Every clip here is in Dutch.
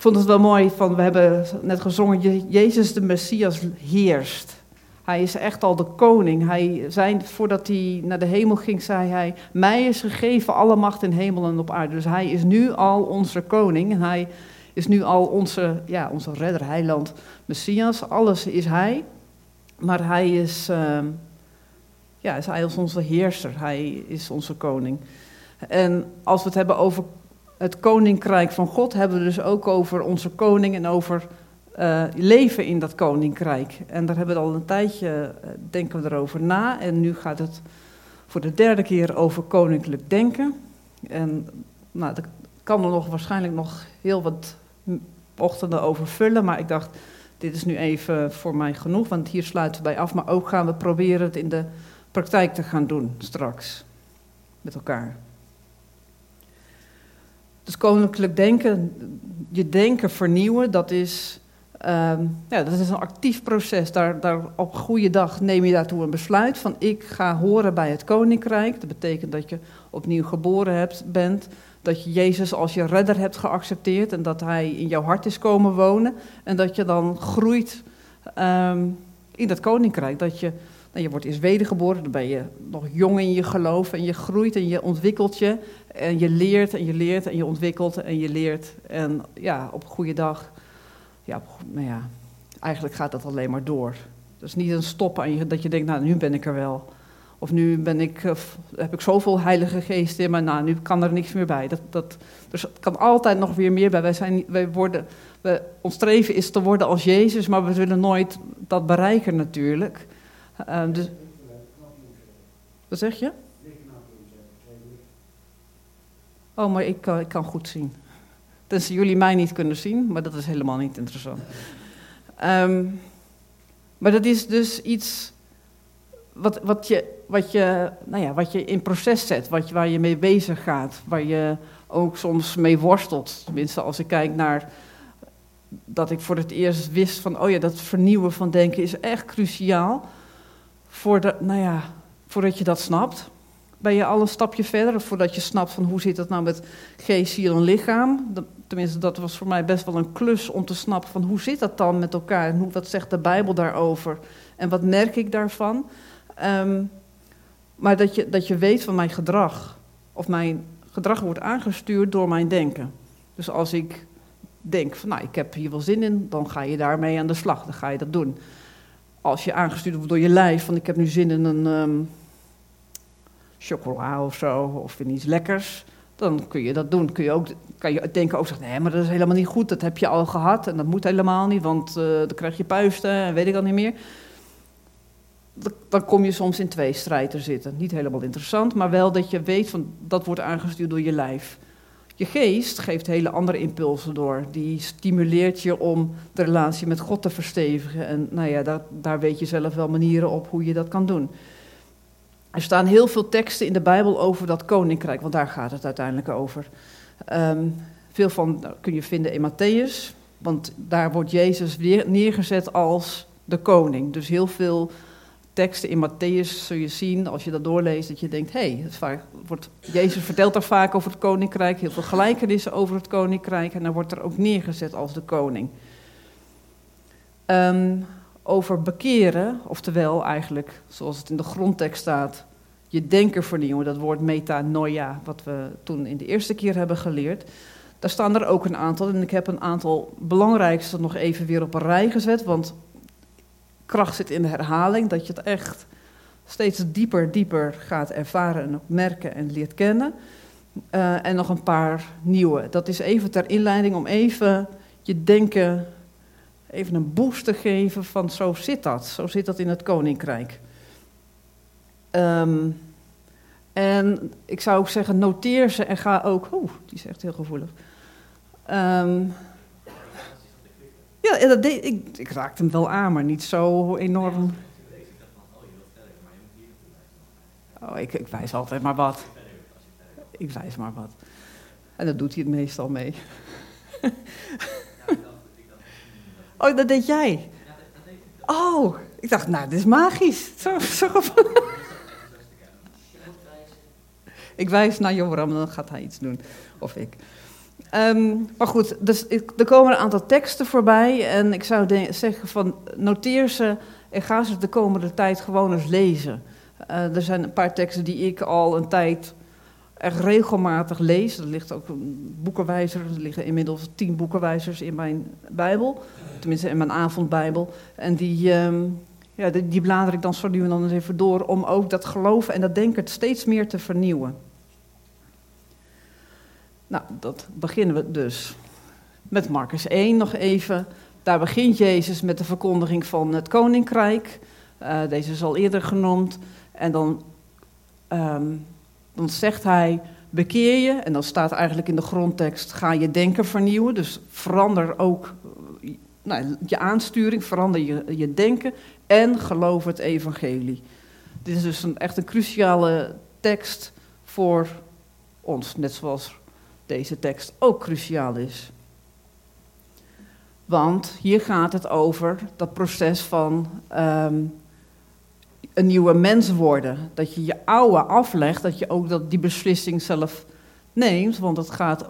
vond het wel mooi, we hebben net gezongen, Jezus de Messias heerst. Hij is echt al de koning. Voordat hij naar de hemel ging, zei hij, mij is gegeven alle macht in hemel en op aarde. Dus hij is nu al onze koning en hij is nu al onze redder, heiland, Messias. Alles is hij, maar hij is onze heerser. Hij is onze koning. En als we het hebben over het koninkrijk van God, hebben we dus ook over onze koning en over leven in dat koninkrijk. En daar hebben we al een tijdje, denken we erover na. En nu gaat het voor de derde keer over koninklijk denken. En dat kan er waarschijnlijk nog heel wat ochtenden over vullen. Maar ik dacht, dit is nu even voor mij genoeg, want hier sluiten we bij af. Maar ook gaan we proberen het in de praktijk te gaan doen straks. Met elkaar. Dus koninklijk denken, je denken vernieuwen, dat is een actief proces. Daar op een goede dag neem je daartoe een besluit van ik ga horen bij het koninkrijk. Dat betekent dat je opnieuw geboren bent, dat je Jezus als je redder hebt geaccepteerd en dat hij in jouw hart is komen wonen. En dat je dan groeit in dat koninkrijk. Dat je wordt eerst wedergeboren, dan ben je nog jong in je geloof en je groeit en je ontwikkelt je. En je leert en je leert en je ontwikkelt en je leert. En op een goede dag, eigenlijk gaat dat alleen maar door. Dus niet een stop aan je, dat je denkt, nu ben ik er wel. Of nu heb ik zoveel Heilige Geest in me, nu kan er niks meer bij. Dus het kan altijd nog weer meer bij. Ons streven is te worden als Jezus, maar we zullen nooit dat bereiken natuurlijk. Wat zeg je? Oh, maar ik kan goed zien. Tenzij jullie mij niet kunnen zien, maar dat is helemaal niet interessant. Maar dat is dus iets wat je in proces zet, waar je mee bezig gaat, waar je ook soms mee worstelt. Tenminste, als ik kijk naar dat ik voor het eerst wist van, dat vernieuwen van denken is echt cruciaal. Voordat je dat snapt, ben je al een stapje verder. Of voordat je snapt van hoe zit het nou met geest, ziel en lichaam. Tenminste, dat was voor mij best wel een klus om te snappen van hoe zit dat dan met elkaar. En wat zegt de Bijbel daarover? En wat merk ik daarvan? Maar dat je weet van mijn gedrag. Of mijn gedrag wordt aangestuurd door mijn denken. Dus als ik denk van ik heb hier wel zin in, dan ga je daarmee aan de slag. Dan ga je dat doen. Als je aangestuurd wordt door je lijf, van ik heb nu zin in een chocola of zo, of in iets lekkers, dan kun je dat doen. Kan je denken ook zeggen, nee, maar dat is helemaal niet goed, dat heb je al gehad en dat moet helemaal niet, want dan krijg je puisten en weet ik al niet meer. Dan kom je soms in tweestrijd te zitten. Niet helemaal interessant, maar wel dat je weet van dat wordt aangestuurd door je lijf. Je geest geeft hele andere impulsen door. Die stimuleert je om de relatie met God te verstevigen. En daar weet je zelf wel manieren op hoe je dat kan doen. Er staan heel veel teksten in de Bijbel over dat koninkrijk, want daar gaat het uiteindelijk over. Veel van kun je vinden in Mattheüs, want daar wordt Jezus weer neergezet als de koning. Dus heel veel teksten in Mattheüs zul je zien, als je dat doorleest, dat je denkt, Jezus vertelt daar vaak over het koninkrijk, heel veel gelijkenissen over het koninkrijk, en dan wordt er ook neergezet als de koning. Over bekeren, oftewel eigenlijk, zoals het in de grondtekst staat, je denken vernieuwen, dat woord metanoia, wat we toen in de eerste keer hebben geleerd. Daar staan er ook een aantal, en ik heb een aantal belangrijkste nog even weer op een rij gezet, want kracht zit in de herhaling, dat je het echt steeds dieper gaat ervaren en ook merken en leert kennen. En nog een paar nieuwe. Dat is even ter inleiding om even je denken even een boost te geven van zo zit dat in het koninkrijk. En ik zou ook zeggen, noteer ze en ga ook, die is echt heel gevoelig. Ik raakte hem wel aan, maar niet zo enorm. Ik wijs altijd maar wat. Ik wijs maar wat. En dat doet hij het meestal mee. Oh, dat deed jij? Oh, ik dacht, dit is magisch. Zo. Ik wijs naar Joram, dan gaat hij iets doen. Of ik. Maar goed, dus er komen een aantal teksten voorbij en ik zou zeggen van noteer ze en ga ze de komende tijd gewoon eens lezen. Er zijn een paar teksten die ik al een tijd echt regelmatig lees. Er ligt ook een boekenwijzer, er liggen inmiddels 10 boekenwijzers in mijn Bijbel, tenminste in mijn avondbijbel. En die blader ik dan zo nu en dan eens even door om ook dat geloven en dat denken steeds meer te vernieuwen. Nou, dat beginnen we dus met Marcus 1 nog even. Daar begint Jezus met de verkondiging van het koninkrijk. Deze is al eerder genoemd. En dan zegt hij, bekeer je. En dan staat eigenlijk in de grondtekst, ga je denken vernieuwen. Dus verander ook je aansturing, verander je denken. En geloof het evangelie. Dit is dus echt een cruciale tekst voor ons. Net zoals deze tekst ook cruciaal is. Want hier gaat het over dat proces van een nieuwe mens worden. Dat je je oude aflegt, dat je ook die beslissing zelf neemt. Want het gaat,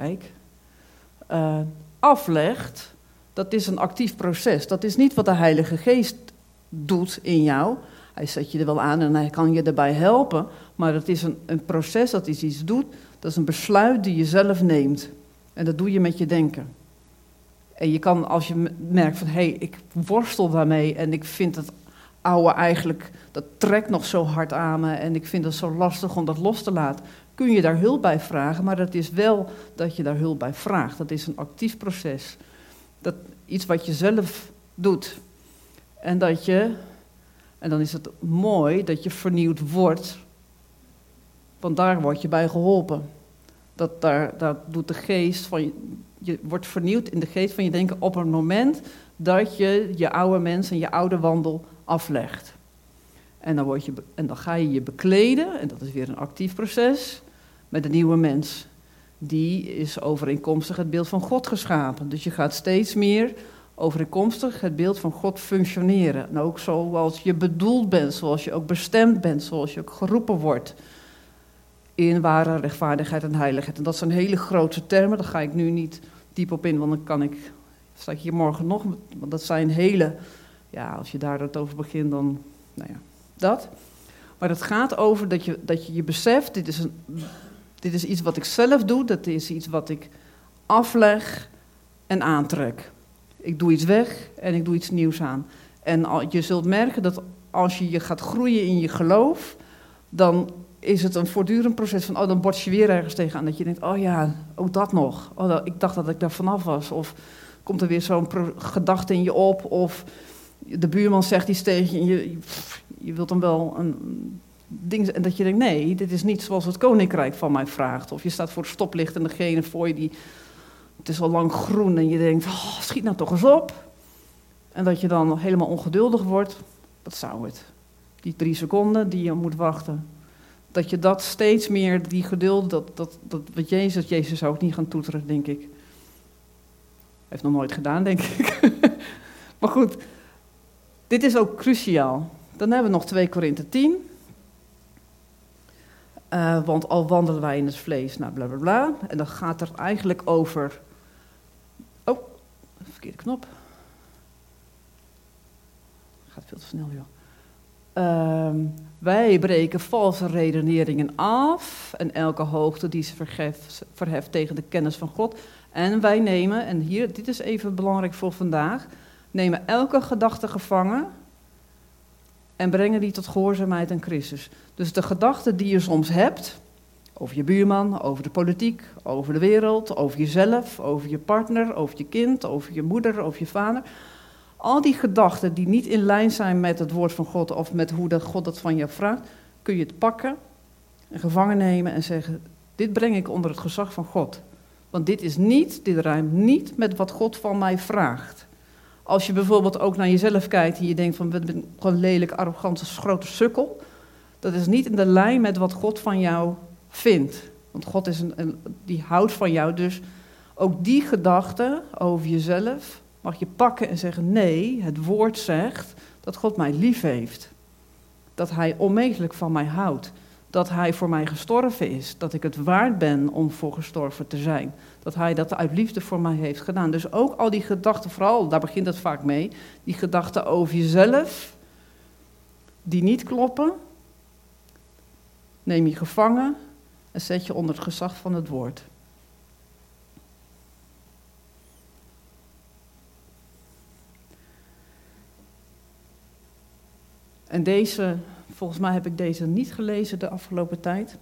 aflegt, dat is een actief proces. Dat is niet wat de Heilige Geest doet in jou. Hij zet je er wel aan en hij kan je erbij helpen. Maar het is een proces dat iets doet. Dat is een besluit die je zelf neemt. En dat doe je met je denken. En je kan, als je merkt van, ik worstel daarmee en ik vind het oude eigenlijk, dat trekt nog zo hard aan me en ik vind het zo lastig om dat los te laten, kun je daar hulp bij vragen, maar dat is wel dat je daar hulp bij vraagt. Dat is een actief proces. Dat iets wat je zelf doet. En dan is het mooi dat je vernieuwd wordt, want daar word je bij geholpen. Dat doet de geest van je wordt vernieuwd in de geest van je denken op het moment dat je je oude mens en je oude wandel aflegt. En dan ga je je bekleden, en dat is weer een actief proces, met een nieuwe mens. Die is overeenkomstig het beeld van God geschapen. Dus je gaat steeds meer overeenkomstig het beeld van God functioneren. En ook zoals je bedoeld bent, zoals je ook bestemd bent, zoals je ook geroepen wordt. In ware rechtvaardigheid en heiligheid. En dat zijn hele grote termen, daar ga ik nu niet diep op in, want dan sta ik hier morgen nog. Want dat zijn hele, als je daar het over begint, dan, dat. Maar het gaat over dat je beseft, dit is iets wat ik zelf doe, dat is iets wat ik afleg en aantrek. Ik doe iets weg en ik doe iets nieuws aan. En je zult merken dat als je gaat groeien in je geloof, dan is het een voortdurend proces van, dan bots je weer ergens tegenaan. Dat je denkt, ook dat nog. Ik dacht dat ik daar vanaf was. Of komt er weer zo'n gedachte in je op. Of de buurman zegt iets tegen je. Je wilt dan wel een ding. En dat je denkt, nee, dit is niet zoals het koninkrijk van mij vraagt. Of je staat voor het stoplicht en degene voor je, het is al lang groen. En je denkt, schiet nou toch eens op. En dat je dan helemaal ongeduldig wordt. Wat zou het? Die 3 seconden die je moet wachten. Dat je dat steeds meer, die geduld, dat wat Jezus zou het niet gaan toeteren, denk ik. Heeft nog nooit gedaan, denk ik. Maar goed, dit is ook cruciaal. Dan hebben we nog 2 Korinthe 10. Want al wandelen wij in het vlees, bla bla bla. En dan gaat er eigenlijk over... verkeerde knop. Gaat veel te snel, joh. Wij breken valse redeneringen af en elke hoogte die ze verheft tegen de kennis van God. En wij nemen, en hier, dit is even belangrijk voor vandaag, nemen elke gedachte gevangen en brengen die tot gehoorzaamheid aan Christus. Dus de gedachten die je soms hebt, over je buurman, over de politiek, over de wereld, over jezelf, over je partner, over je kind, over je moeder, over je vader. Al die gedachten die niet in lijn zijn met het woord van God of met hoe God het van je vraagt, kun je het pakken en gevangen nemen en zeggen, dit breng ik onder het gezag van God. Want dit ruimt niet met wat God van mij vraagt. Als je bijvoorbeeld ook naar jezelf kijkt en je denkt van, ik ben gewoon lelijk, arrogant, grote sukkel. Dat is niet in de lijn met wat God van jou vindt. Want God is die houdt van jou, dus ook die gedachten over jezelf mag je pakken en zeggen, nee, het woord zegt dat God mij lief heeft. Dat hij onmetelijk van mij houdt. dat hij voor mij gestorven is. Dat ik het waard ben om voor gestorven te zijn. Dat hij dat uit liefde voor mij heeft gedaan. Dus ook al die gedachten, vooral, daar begint het vaak mee, die gedachten over jezelf, die niet kloppen, neem je gevangen en zet je onder het gezag van het woord. En deze, volgens mij heb ik deze niet gelezen de afgelopen tijd.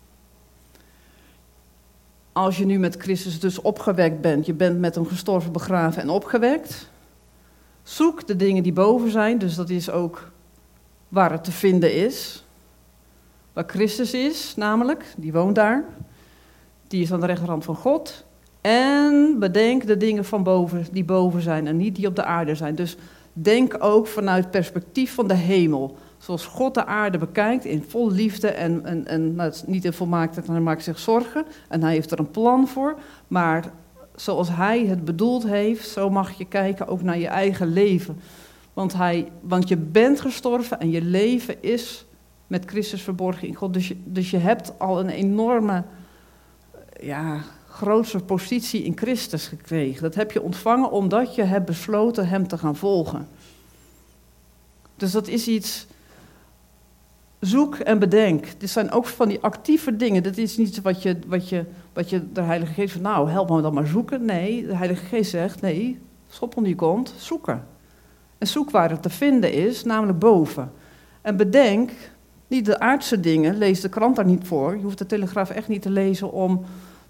Als je nu met Christus dus opgewekt bent, je bent met hem gestorven, begraven en opgewekt. Zoek de dingen die boven zijn, dus dat is ook waar het te vinden is. Waar Christus is, namelijk, die woont daar. Die is aan de rechterhand van God. En bedenk de dingen van boven, die boven zijn en niet die op de aarde zijn. Dus denk ook vanuit het perspectief van de hemel. Zoals God de aarde bekijkt in vol liefde en nou, het is niet in volmaaktheid, hij maakt zich zorgen. En hij heeft er een plan voor. Maar zoals hij het bedoeld heeft, zo mag je kijken ook naar je eigen leven. Want je bent gestorven en je leven is met Christus verborgen in God. Dus je hebt al een enorme, grootste positie in Christus gekregen. Dat heb je ontvangen omdat je hebt besloten hem te gaan volgen. Dus dat is iets, zoek en bedenk. Dit zijn ook van die actieve dingen. Dat is niet wat je de Heilige Geest van, nou, help me dan maar zoeken. Nee, de Heilige Geest zegt, nee, schop onder je kont, zoeken. En zoek waar het te vinden is, namelijk boven. En bedenk, niet de aardse dingen, lees de krant daar niet voor. Je hoeft de Telegraaf echt niet te lezen om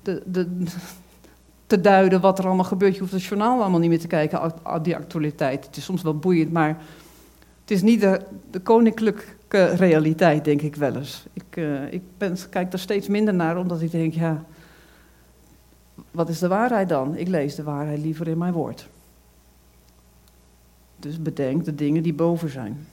te duiden wat er allemaal gebeurt. Je hoeft het journaal allemaal niet meer te kijken, die actualiteit. Het is soms wel boeiend, maar het is niet de koninklijke realiteit, denk ik wel eens. Ik kijk er steeds minder naar, omdat ik denk, ja, wat is de waarheid dan? Ik lees de waarheid liever in mijn woord. Dus bedenk de dingen die boven zijn.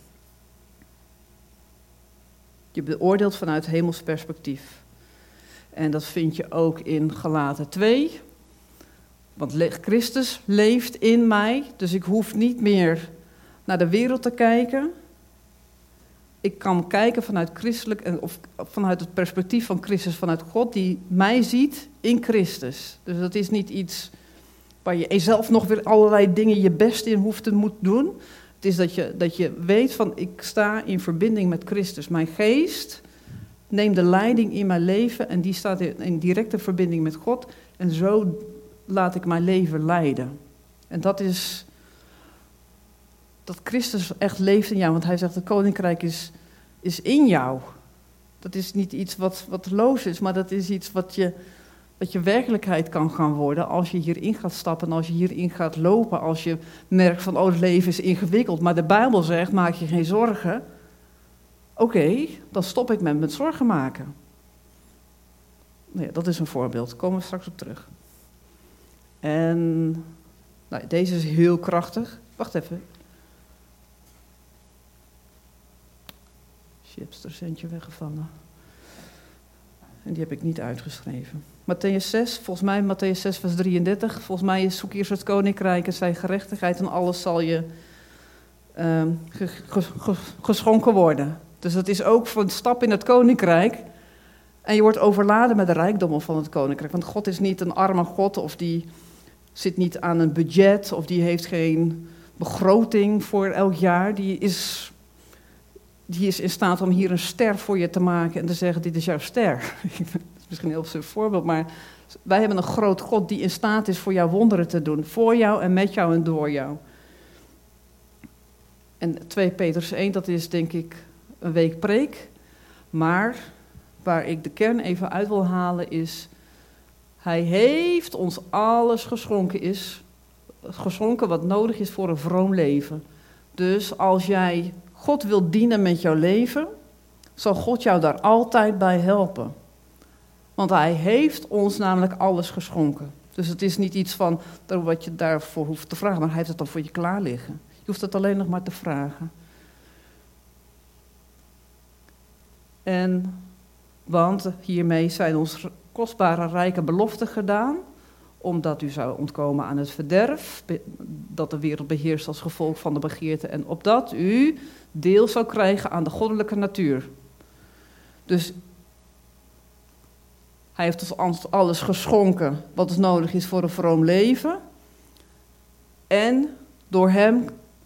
Je beoordeelt vanuit hemels perspectief. En dat vind je ook in Galaten 2. Want Christus leeft in mij, dus ik hoef niet meer naar de wereld te kijken. Ik kan kijken vanuit christelijk of vanuit het perspectief van Christus, vanuit God die mij ziet in Christus. Dus dat is niet iets waar je zelf nog weer allerlei dingen je best in hoeft te moeten doen. Het is dat je weet van, ik sta in verbinding met Christus. Mijn geest neemt de leiding in mijn leven en die staat in directe verbinding met God. En zo laat ik mijn leven leiden. En dat is dat Christus echt leeft in jou. Want hij zegt, het koninkrijk is in jou. Dat is niet iets wat loos is, maar dat is iets wat je werkelijkheid kan gaan worden als je hierin gaat stappen, als je hierin gaat lopen, als je merkt van, het leven is ingewikkeld. Maar de Bijbel zegt, maak je geen zorgen. Oké, dan stop ik met zorgen maken. Nou ja, dat is een voorbeeld, daar komen we straks op terug. En deze is heel krachtig. Wacht even. Chips, er centje weggevallen. En die heb ik niet uitgeschreven. Mattheüs 6, volgens mij Mattheüs 6 vers 33. Volgens mij is zoek eerst het koninkrijk en zijn gerechtigheid en alles zal je geschonken worden. Dus dat is ook een stap in het koninkrijk. En je wordt overladen met de rijkdommen van het koninkrijk. Want God is niet een arme God of die zit niet aan een budget of die heeft geen begroting voor elk jaar. Die is in staat om hier een ster voor je te maken en te zeggen, dit is jouw ster. Dat is misschien een heel suf voorbeeld, maar wij hebben een groot God die in staat is voor jou wonderen te doen. Voor jou en met jou en door jou. En 2 Petrus 1, dat is denk ik een week preek. Maar waar ik de kern even uit wil halen is, hij heeft ons alles geschonken wat nodig is voor een vroom leven. Dus als jij God wil dienen met jouw leven, zal God jou daar altijd bij helpen. Want hij heeft ons namelijk alles geschonken. Dus het is niet iets van wat je daarvoor hoeft te vragen, maar hij heeft het dan voor je klaar liggen. Je hoeft het alleen nog maar te vragen. Want hiermee zijn ons kostbare rijke beloften gedaan, omdat u zou ontkomen aan het verderf, dat de wereld beheerst als gevolg van de begeerte, en opdat u deel zou krijgen aan de goddelijke natuur. Dus Hij heeft ons alles geschonken wat nodig is voor een vroom leven. En door hem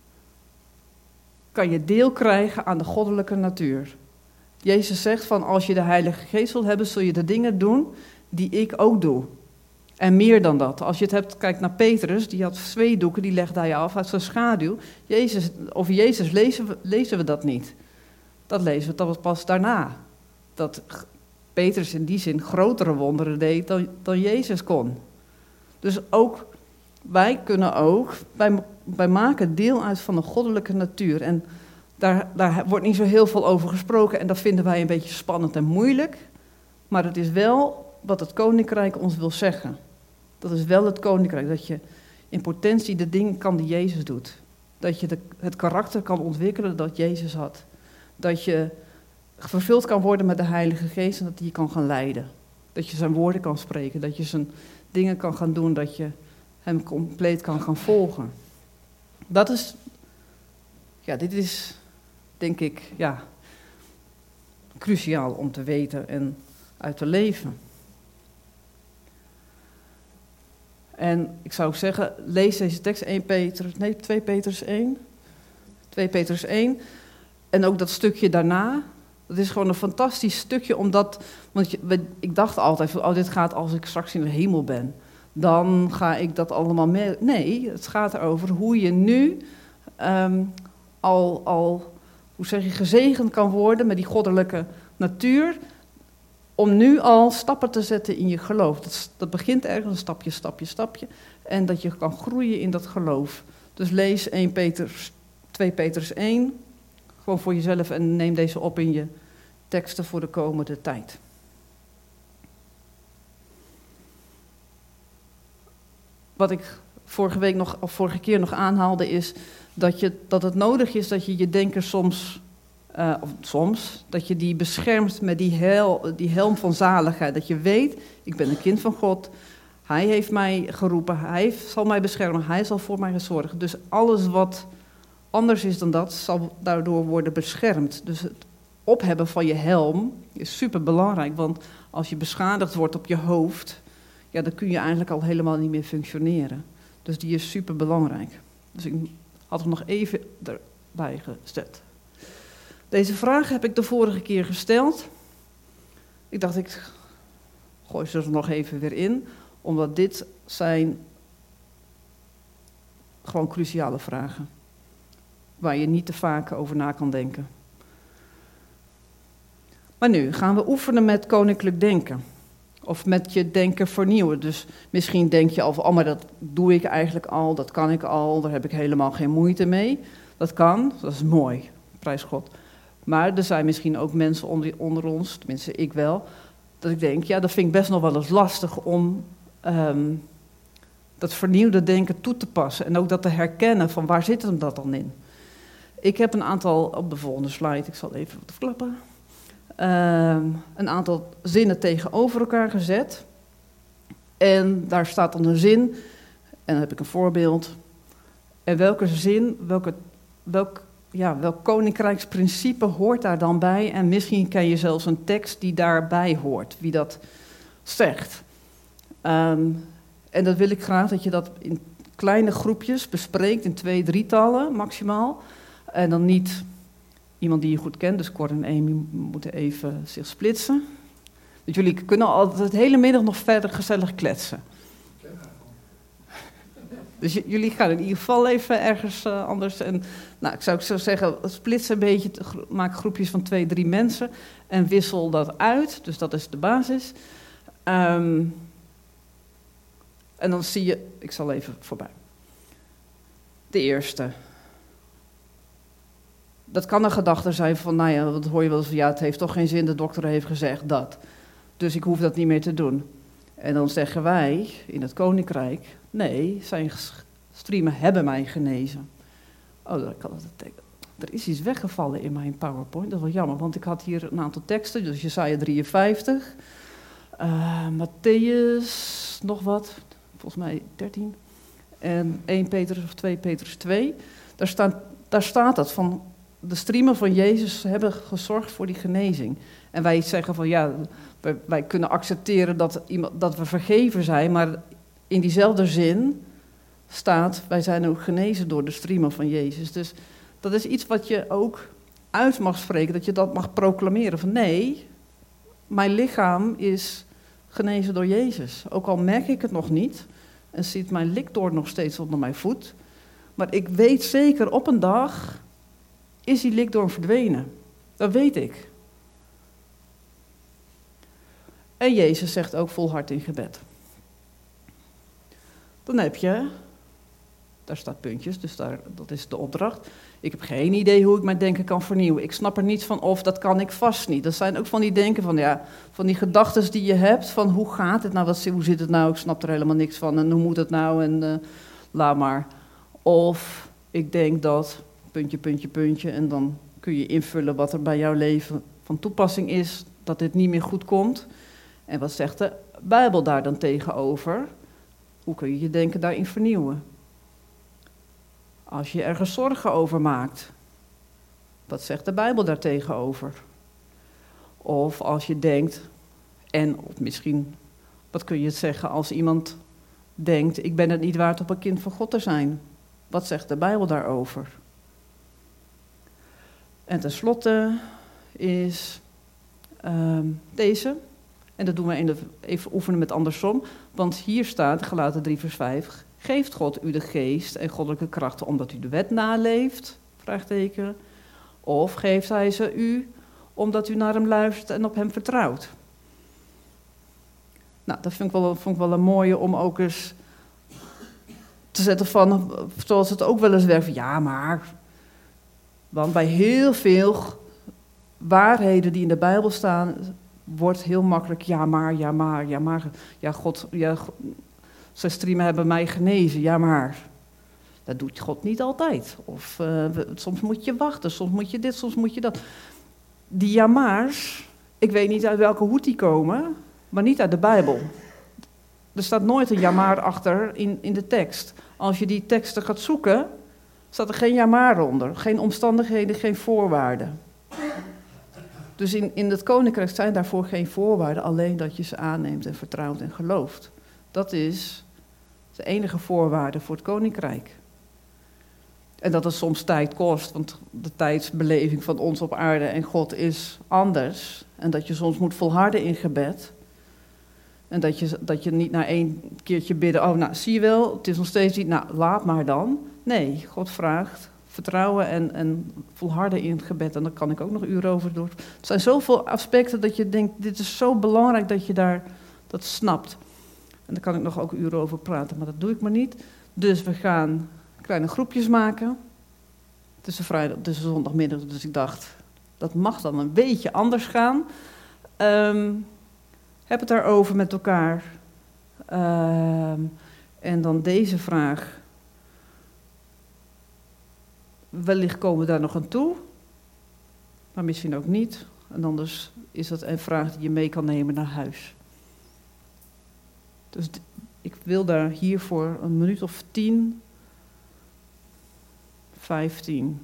kan je deel krijgen aan de goddelijke natuur. Jezus zegt van als je de Heilige Geest wilt hebben, zul je de dingen doen die ik ook doe. En meer dan dat. Als je het hebt, kijk naar Petrus, die had zweetdoeken, die legde hij af uit zijn schaduw. Over Jezus lezen we dat niet. Dat lezen we dat pas daarna. Dat Petrus in die zin grotere wonderen deed dan Jezus kon. Dus ook, wij kunnen ook, wij maken deel uit van de goddelijke natuur. En daar wordt niet zo heel veel over gesproken en dat vinden wij een beetje spannend en moeilijk. Maar het is wel wat het koninkrijk ons wil zeggen. Dat is wel het koninkrijk, dat je in potentie de dingen kan die Jezus doet. Dat je het karakter kan ontwikkelen dat Jezus had. Dat je vervuld kan worden met de Heilige Geest en dat hij je kan gaan leiden. Dat je zijn woorden kan spreken, dat je zijn dingen kan gaan doen, dat je hem compleet kan gaan volgen. Dit is, denk ik, cruciaal om te weten en uit te leven. En ik zou zeggen, lees deze tekst 2 Petrus 1. En ook dat stukje daarna. Dat is gewoon een fantastisch stukje, ik dacht altijd van, dit gaat als ik straks in de hemel ben. Dan ga ik dat allemaal mee. Nee, het gaat erover hoe je nu gezegend kan worden met die goddelijke natuur. Om nu al stappen te zetten in je geloof. Dat begint ergens, stapje. En dat je kan groeien in dat geloof. Dus lees 2 Petrus 1. Gewoon voor jezelf en neem deze op in je teksten voor de komende tijd. Wat ik vorige keer nog aanhaalde is dat het nodig is dat je je denken soms dat je die beschermt met die helm van zaligheid. Dat je weet, ik ben een kind van God. Hij heeft mij geroepen, hij zal mij beschermen, hij zal voor mij zorgen. Dus alles wat anders is dan dat, zal daardoor worden beschermd. Dus het ophebben van je helm is superbelangrijk, want als je beschadigd wordt op je hoofd, dan kun je eigenlijk al helemaal niet meer functioneren. Dus die is superbelangrijk. Dus ik had hem nog even erbij gezet. Deze vraag heb ik de vorige keer gesteld. Ik dacht, ik gooi ze er nog even weer in, omdat dit zijn gewoon cruciale vragen, waar je niet te vaak over na kan denken. Maar nu gaan we oefenen met koninklijk denken. Of met je denken vernieuwen. Dus misschien denk je al van, maar dat doe ik eigenlijk al, dat kan ik al, daar heb ik helemaal geen moeite mee. Dat kan, dat is mooi, prijs God. Maar er zijn misschien ook mensen onder ons, tenminste ik wel, dat ik denk, dat vind ik best nog wel eens lastig om dat vernieuwde denken toe te passen. En ook dat te herkennen van waar zit hem dat dan in. Ik heb een aantal, op de volgende slide, ik zal even wat verklappen. Een aantal zinnen tegenover elkaar gezet. En daar staat dan een zin, en dan heb ik een voorbeeld. En welke zin, welk koninkrijksprincipe hoort daar dan bij? En misschien ken je zelfs een tekst die daarbij hoort, wie dat zegt. En dat wil ik graag dat je dat in kleine groepjes bespreekt, in 2, 3-tallen maximaal. En dan niet iemand die je goed kent, dus Cor en Amy moeten even zich splitsen. Dus jullie kunnen altijd de hele middag nog verder gezellig kletsen. Dus jullie gaan in ieder geval even ergens anders. En, ik zou zeggen, splits een beetje, maak groepjes van 2, 3 mensen en wissel dat uit. Dus dat is de basis. En dan zie je, ik zal even voorbij. De eerste. Dat kan een gedachte zijn van, dat hoor je wel eens van, het heeft toch geen zin, de dokter heeft gezegd dat. Dus ik hoef dat niet meer te doen. En dan zeggen wij in het koninkrijk, nee, zijn streamen hebben mij genezen. Er is iets weggevallen in mijn PowerPoint, dat is wel jammer, want ik had hier een aantal teksten, dus Jesaja 53, Matthäus, nog wat, volgens mij 13, en 1 Petrus of 2 Petrus 2. Daar staat dat van, de striemen van Jezus hebben gezorgd voor die genezing. En wij zeggen van ja, wij kunnen accepteren dat we vergeven zijn, maar in diezelfde zin staat, wij zijn ook genezen door de striemen van Jezus. Dus dat is iets wat je ook uit mag spreken, dat je dat mag proclameren. Van nee, mijn lichaam is genezen door Jezus. Ook al merk ik het nog niet en zit mijn likdoorn nog steeds onder mijn voet. Maar ik weet zeker, op een dag is die likdoorn verdwenen. Dat weet ik. En Jezus zegt ook volhard in gebed. Dan heb je, daar staat puntjes, dus dat is de opdracht. Ik heb geen idee hoe ik mijn denken kan vernieuwen. Ik snap er niets van of, dat kan ik vast niet. Dat zijn ook van die denken van, ja, van die gedachten die je hebt, van hoe gaat het nou, hoe zit het nou, ik snap er helemaal niks van en hoe moet het nou en laat maar. Of ik denk dat, puntje, puntje, puntje, en dan kun je invullen wat er bij jouw leven van toepassing is, dat dit niet meer goed komt. En wat zegt de Bijbel daar dan tegenover? Hoe kun je je denken daarin vernieuwen? Als je ergens zorgen over maakt, wat zegt de Bijbel daar tegenover? Of als je denkt, of misschien, wat kun je het zeggen als iemand denkt, ik ben het niet waard om een kind van God te zijn? Wat zegt de Bijbel daarover? En tenslotte is deze, en dat doen we even oefenen met andersom, want hier staat, Galaten 3 vers 5, geeft God u de geest en goddelijke krachten omdat u de wet naleeft? Vraagteken. Of geeft hij ze u omdat u naar hem luistert en op hem vertrouwt? Nou, dat vond ik wel een mooie om ook eens te zetten van, zoals het ook wel eens werkt, van ja, maar. Want bij heel veel waarheden die in de Bijbel staan, wordt heel makkelijk ja maar. Ja, God, zijn striemen hebben mij genezen, ja maar. Dat doet God niet altijd. Of soms moet je wachten, soms moet je dit, soms moet je dat. Die ja maar's, ik weet niet uit welke hoed die komen, maar niet uit de Bijbel. Er staat nooit een ja maar achter in de tekst. Als je die teksten gaat zoeken, staat er geen ja maar onder. Geen omstandigheden, geen voorwaarden. Dus in het koninkrijk zijn daarvoor geen voorwaarden, alleen dat je ze aanneemt en vertrouwt en gelooft. Dat is de enige voorwaarde voor het koninkrijk. En dat het soms tijd kost, want de tijdsbeleving van ons op aarde en God is anders. En dat je soms moet volharden in gebed. En dat je niet na 1 keertje bidden, oh nou zie je wel, het is nog steeds niet, nou laat maar dan. Nee, God vraagt vertrouwen en volharden in het gebed. En daar kan ik ook nog uren over door. Er zijn zoveel aspecten dat je denkt, dit is zo belangrijk dat je dat snapt. En daar kan ik nog ook uren over praten, maar dat doe ik maar niet. Dus we gaan kleine groepjes maken. Tussen zondagmiddag, dus ik dacht, dat mag dan een beetje anders gaan. Heb het daarover met elkaar. En dan deze vraag. Wellicht komen we daar nog aan toe. Maar misschien ook niet. En anders is dat een vraag die je mee kan nemen naar huis. Dus ik wil daar hiervoor een minuut of 10, 15,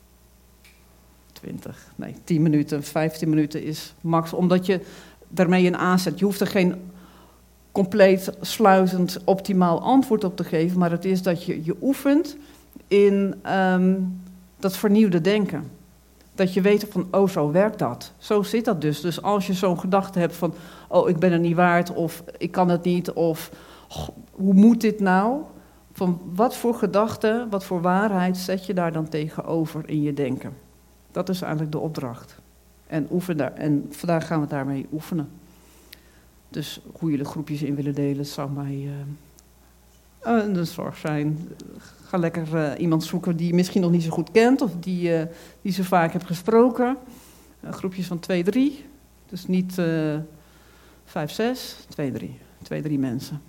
20, nee 10 minuten, 15 minuten is max. Omdat je daarmee een aanzet. Je hoeft er geen compleet sluitend optimaal antwoord op te geven. Maar het is dat je oefent in dat vernieuwde denken. Dat je weet van, oh, zo werkt dat. Zo zit dat dus. Dus als je zo'n gedachte hebt van, oh, ik ben het niet waard, of ik kan het niet, of hoe moet dit nou? Van wat voor gedachte, wat voor waarheid zet je daar dan tegenover in je denken? Dat is eigenlijk de opdracht. En oefen daar. En vandaag gaan we daarmee oefenen. Dus hoe jullie groepjes in willen delen, zou mij een zorg zijn. Ga lekker iemand zoeken die je misschien nog niet zo goed kent, of die zo vaak hebt gesproken. Groepjes van 2, 3. Dus niet 5, 6, 2, 3. 2, 3 mensen.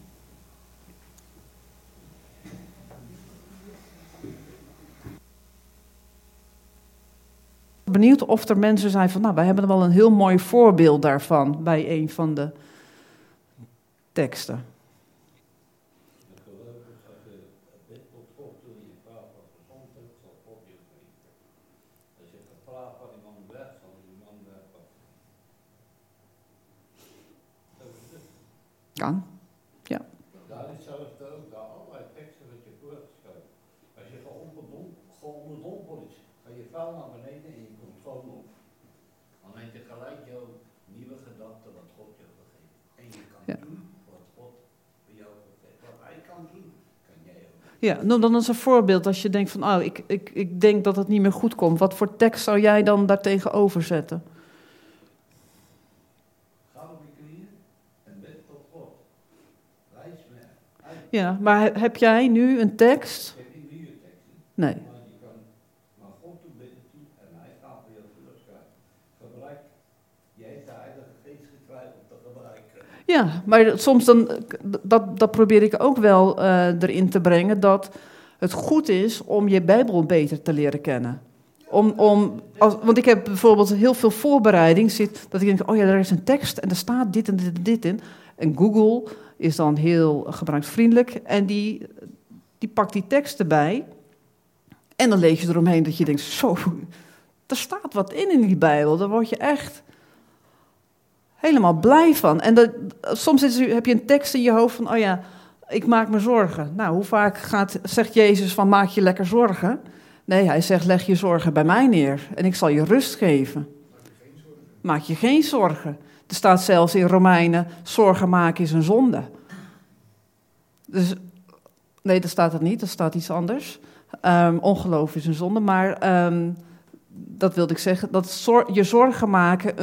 Benieuwd of er mensen zijn van, nou, wij hebben wel een heel mooi voorbeeld daarvan bij een van de teksten. vraag van iemand weg, van iemand weg. Kan. Daar is zelfs ook daar allerlei teksten dat je voorgeschreven. Als je geonderdompeld is, ga je vuil naar beneden en je komt gewoon op. Dan heb je gelijk jouw nieuwe gedachten wat God jou gegeven. En je kan doen wat God bij jou gegeven. Wat hij kan doen, kan jij ook. Ja, noem dan eens een voorbeeld als je denkt van, ik denk dat het niet meer goed komt. Wat voor tekst zou jij dan daartegenover zetten? Ga op je knieën en bid tot God. Wijs me uit. Ja, maar heb jij nu een tekst? Ik heb niet nieuwe teksten. Nee. Maar je kan naar God toe bidden toe en hij gaat voor jou voorschrijven. Gebruik, je hebt de Heilige Geest gekregen om te gebruiken. Ja, maar soms dan, dat probeer ik ook wel erin te brengen, dat het goed is om je Bijbel beter te leren kennen. Want ik heb bijvoorbeeld heel veel voorbereiding, dat ik denk, oh ja, er is een tekst en er staat dit en dit en dit in. En Google is dan heel gebruiksvriendelijk en die pakt die tekst erbij. En dan lees je eromheen dat je denkt, zo, er staat wat in die Bijbel. Daar word je echt helemaal blij van. En soms heb je een tekst in je hoofd van, oh ja, ik maak me zorgen. Nou, hoe vaak zegt Jezus van, maak je lekker zorgen? Nee, hij zegt, leg je zorgen bij mij neer en ik zal je rust geven. Maak je geen zorgen. Er staat zelfs in Romeinen, zorgen maken is een zonde. Dus, nee, dat staat er niet, dat staat iets anders. Ongeloof is een zonde, maar dat wilde ik zeggen, dat je zorgen maken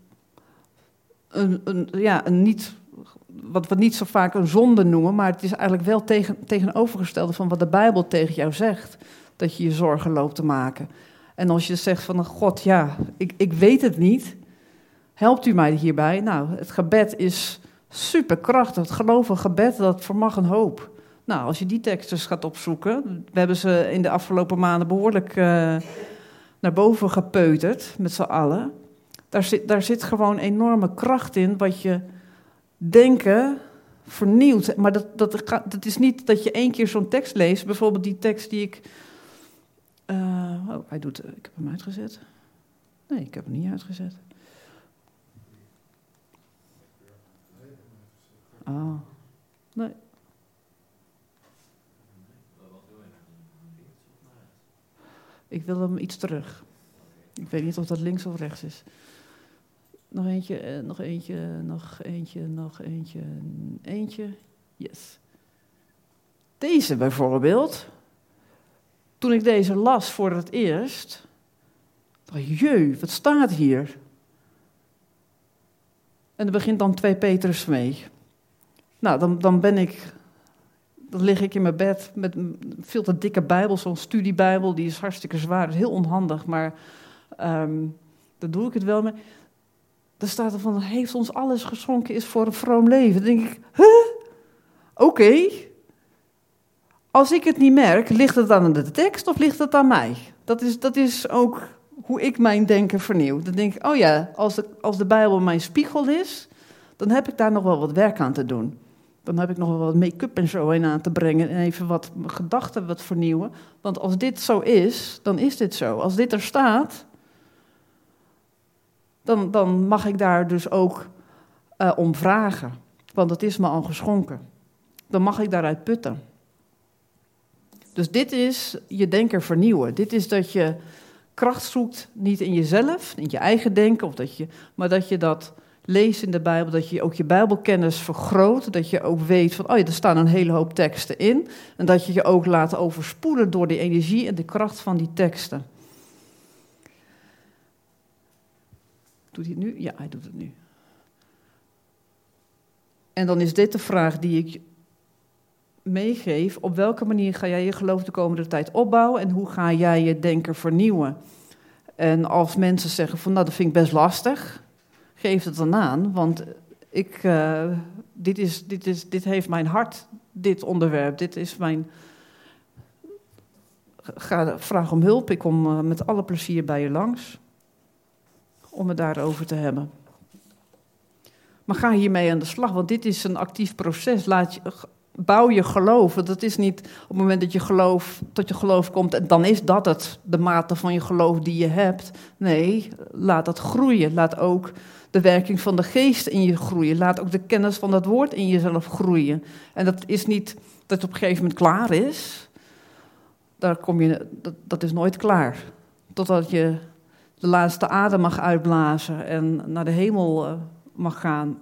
een niet, wat we niet zo vaak een zonde noemen, maar het is eigenlijk wel tegenovergestelde van wat de Bijbel tegen jou zegt, dat je je zorgen loopt te maken. En als je zegt van, God, ja, ik weet het niet, helpt u mij hierbij? Nou, het gebed is superkrachtig. Het gelovige gebed, dat vermag een hoop. Nou, als je die teksten gaat opzoeken, we hebben ze in de afgelopen maanden behoorlijk naar boven gepeuterd, met z'n allen. Daar zit gewoon enorme kracht in, wat je denken vernieuwt. Maar dat is niet dat je 1 keer zo'n tekst leest, bijvoorbeeld die tekst die ik... ik heb hem uitgezet. Nee, ik heb hem niet uitgezet. Oh, nee. Ik wil hem iets terug. Ik weet niet of dat links of rechts is. Nog eentje, nog eentje, nog eentje, nog eentje, eentje. Yes. Deze bijvoorbeeld. Toen ik deze las voor het eerst, dacht ik, jee, wat staat hier? En er begint dan 2 Petrus mee. Nou, dan lig ik in mijn bed met een veel te dikke Bijbel, zo'n studiebijbel, die is hartstikke zwaar, heel onhandig, maar daar doe ik het wel mee. Daar staat er van, heeft ons alles geschonken is voor een vroom leven. Dan denk ik, Oké. Als ik het niet merk, ligt het aan de tekst of ligt het aan mij? Dat is ook hoe ik mijn denken vernieuw. Dan denk ik, oh ja, als de Bijbel mijn spiegel is, dan heb ik daar nog wel wat werk aan te doen. Dan heb ik nog wel wat make-up en zo in aan te brengen en even wat gedachten wat vernieuwen. Want als dit zo is, dan is dit zo. Als dit er staat, dan mag ik daar dus ook om vragen. Want het is me al geschonken. Dan mag ik daaruit putten. Dus dit is je denken vernieuwen. Dit is dat je kracht zoekt, niet in jezelf, in je eigen denken, maar dat je dat leest in de Bijbel, dat je ook je Bijbelkennis vergroot, dat je ook weet van, oh ja, er staan een hele hoop teksten in, en dat je je ook laat overspoelen door die energie en de kracht van die teksten. Doet hij het nu? Ja, hij doet het nu. En dan is dit de vraag die ik meegeef. Op welke manier ga jij je geloof de komende tijd opbouwen en hoe ga jij je denken vernieuwen? En als mensen zeggen van, nou, dat vind ik best lastig, geef het dan aan, want dit heeft mijn hart, dit onderwerp, dit is mijn... Vraag om hulp, ik kom met alle plezier bij je langs, om het daarover te hebben. Maar ga hiermee aan de slag, want dit is een actief proces. bouw je geloof. Want het is niet op het moment dat je tot je geloof komt, en dan is dat het, de mate van je geloof die je hebt. Nee, laat dat groeien. Laat ook de werking van de geest in je groeien. Laat ook de kennis van dat woord in jezelf groeien. En dat is niet dat het op een gegeven moment klaar is. Dat is nooit klaar. Totdat je de laatste adem mag uitblazen en naar de hemel mag gaan.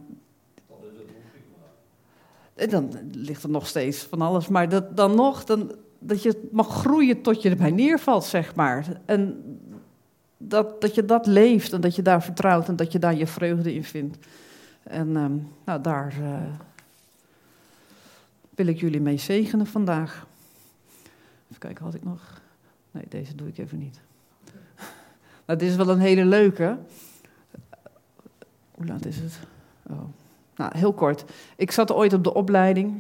En dan ligt er nog steeds van alles. Maar dat je mag groeien tot je erbij neervalt, zeg maar. En dat je dat leeft en dat je daar vertrouwt en dat je daar je vreugde in vindt. En daar wil ik jullie mee zegenen vandaag. Even kijken, had ik nog? Nee, deze doe ik even niet. Nou, dit is wel een hele leuke. Hoe laat is het? Oh. Nou, heel kort. Ik zat ooit op de opleiding.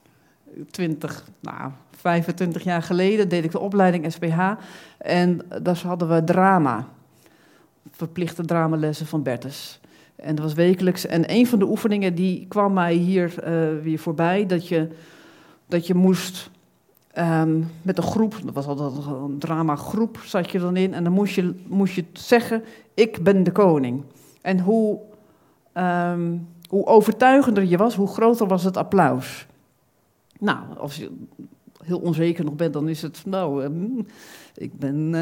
25 jaar geleden deed ik de opleiding SPH. En daar hadden we drama. Verplichte dramalessen van Bertus. En dat was wekelijks. En een van de oefeningen die kwam mij hier weer voorbij. Dat je moest met een groep, dat was altijd een dramagroep, zat je dan in. En dan moest je zeggen, ik ben de koning. En hoe overtuigender je was, hoe groter was het applaus. Nou, als je heel onzeker nog bent, dan is het, ik ben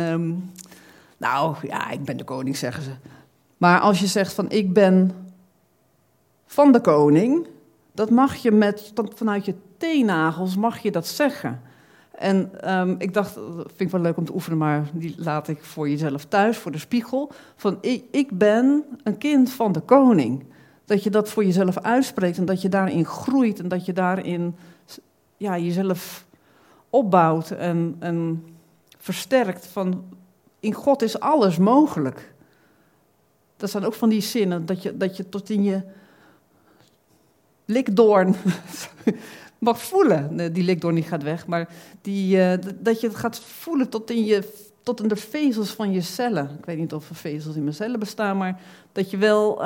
de koning, zeggen ze. Maar als je zegt van, ik ben van de koning, dat mag je vanuit je teennagels mag je dat zeggen. En ik dacht, dat vind ik wel leuk om te oefenen, maar die laat ik voor jezelf thuis, voor de spiegel. Van, ik ben een kind van de koning. Dat je dat voor jezelf uitspreekt en dat je daarin groeit en dat je daarin jezelf opbouwt en versterkt. Van, in God is alles mogelijk. Dat zijn ook van die zinnen, dat je tot in je likdoorn mag voelen. Nee, die likdoorn niet gaat weg, maar dat je het gaat voelen tot in de vezels van je cellen. Ik weet niet of er vezels in mijn cellen bestaan, maar dat je wel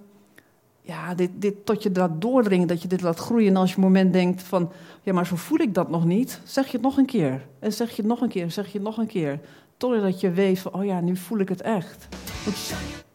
dit tot je laat doordringen, dat je dit laat groeien. En als je op een moment denkt van, ja, maar zo voel ik dat nog niet, zeg je het nog een keer. En zeg je het nog een keer, zeg je het nog een keer. Totdat je weet van, oh ja, nu voel ik het echt. Want